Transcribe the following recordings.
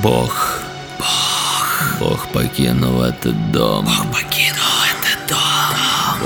Бог покинул этот дом. Бог покинул этот дом.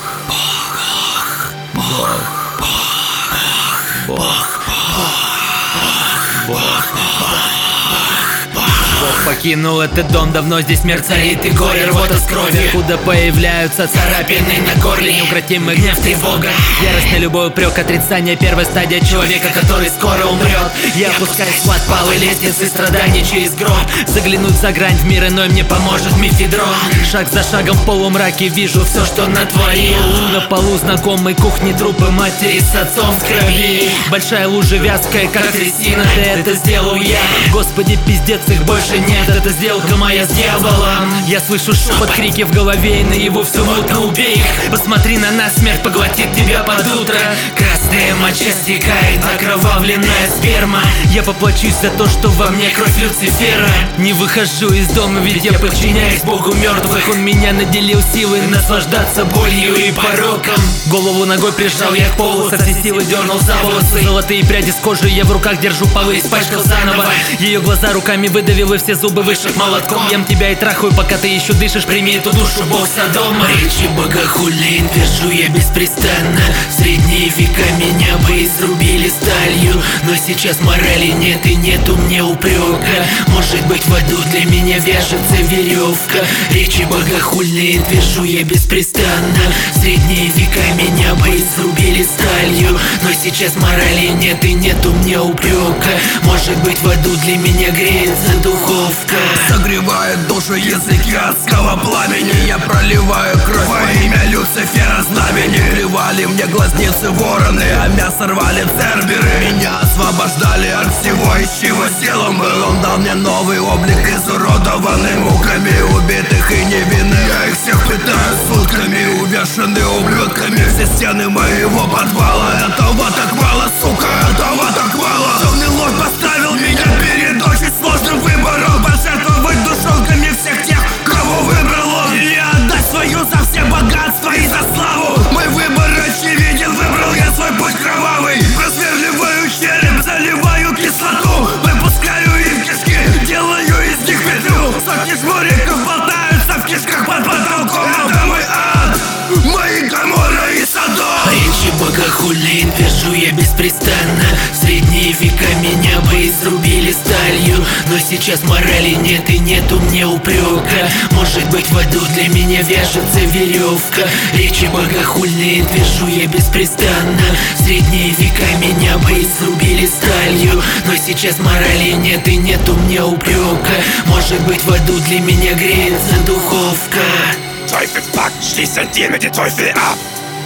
Бог покинул этот дом, давно здесь смерть царит и горе, рвота с кровью, куда появляются царапины на горле, неукротимый гнев, тревога, яростный любой упрек, отрицание, первая стадия человека, который скоро умрет. Я опускаюсь в подпалы лестницы страданий через гроб, заглянуть за грань в мир иной мне поможет мефедрон. Шаг за шагом в полумраке вижу все, что натворил. На полу знакомой кухни трупы матери с отцом в крови, большая лужа вязкая, как трясина, да это сделал я. Господи, пиздец, их больше нет, это сделка моя с дьяволом. Я слышу шепот, крики в голове, и наяву все мутно, убей их. Посмотри на нас, смерть поглотит тебя под утро. Красная моча стекает, окровавленная сперма. Я поплачусь за то, что во мне кровь Люцифера. Не выхожу из дома, ведь я подчиняюсь Богу мертвых. Он меня наделил силой наслаждаться болью и пороком. Голову ногой прижал я к полу, со всей силы дернул за волосы. Золотые пряди с кожи я в руках держу, полы испачкал заново. Ее глаза руками выдавил и все зубы вышиб молотком. Ем тебя и трахаю, пока ты еще дышишь, прими эту душу, Бог Содома. Речи богохульные движу я беспрестанно. В средние века меня бы изрубили сталью, но сейчас морали нет и нету мне упрека. Может быть, в аду для меня вяжется веревка. Речи богохульные движу я беспрестанно. В средние века меня бы изрубили сталью, но сейчас морали нет и нету мне упрека. Может быть, в аду для меня греется духовка. Согревает душу языки адского пламени. Я проливаю кровь во имя Люцифера знамени. Клевали мне глазницы вороны, а мясо рвали церберы. Меня освобождали от всего, из чего силом был. Он дал мне новый облик, изуродованный муками убитых и невинных. Я их всех питаю сутками, увешаны ублюдками. Все стены моего подвала, этого так мало, сука, этого так мало. Темный лорд поставил меня перед очень сложным выбором: пожертвовать душонками всех тех, кого выбрал он, или отдать свою за все богатства и за славу. Мой выбор очевиден, выбрал я свой путь кровавый. Просверливаю череп, заливаю кислоту, выпускаю им кишки, делаю из них петлю. Сотни жмуриков болтаются в кишках под потолком. Это мой ад, мои Гоморра и Содом. Речи богохульные движу я беспрестанно. В средние века меня бы изрубили сталью, но сейчас морали нет и нету мне упрека. Может быть, в аду для меня вяжется веревка. Речи богохульные движу я беспрестанно. В средние века меня бы изрубили сталью, но сейчас морали нет и нету мне упрека. Может быть, в аду для меня греется духовка. Teufelspakt, schließ ein Deal mit dem Teufel ab.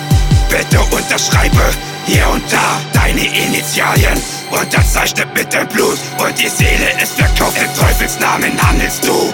Bitte unterschreibe hier und da deine Initialien. Unterzeichne mit dem Blut und die Seele ist verkauft. Im Teufelsnamen handelst du.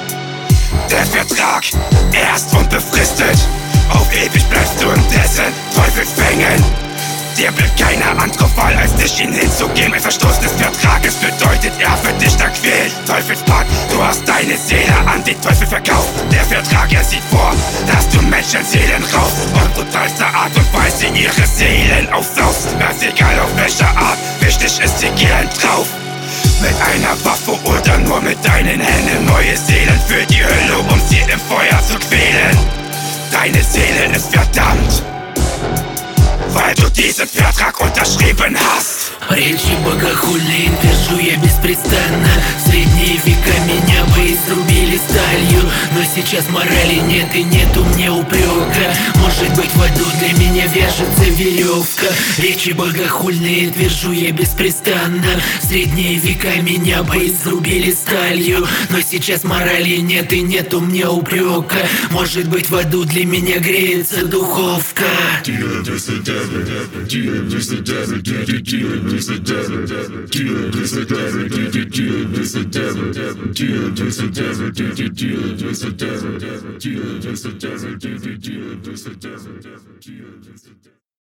Der Vertrag erst unbefristet. Auf ewig bleibst du in dessen Teufelsfängen. Dir bleibt keine andere Wahl, als dich ihn hinzugeben. Ein Verstoß des Vertrages bedeutet, er für dich dann quält. Teufelspakt, du hast deine Seele an den Teufel verkauft. Der Vertrag, er sieht vor, dass du Menschenseelen raufst und brutalster Art und Weise ihre Seelen aufsaust. Ganz egal auf welcher Art, wichtig ist, sie gehen drauf. Mit einer Waffe oder nur mit deinen Händen. Neue Seelen für die Hölle, um sie im Feuer zu quälen. Deine Seele ist verdammt, weil du diesen Vertrag unterschrieben hast. Речи богохульные движу я беспрестанно. В средние века меня бы изрубили сталью, но сейчас морали нет и нету мне упрека. Может быть, в аду для меня вяжется веревка. Речи богохульные движу я беспрестанно. В средние века меня бы изрубили сталью, но сейчас морали нет и нету мне упрека. Может быть, в аду для меня греется духовка. Dealing with the devil, dealing with the devil, dealing with the devil, dealing with the devil, dealing with the devil, dealing with the devil, dealing with the devil, dealing with the devil, dealing with the devil, dealing with the devil.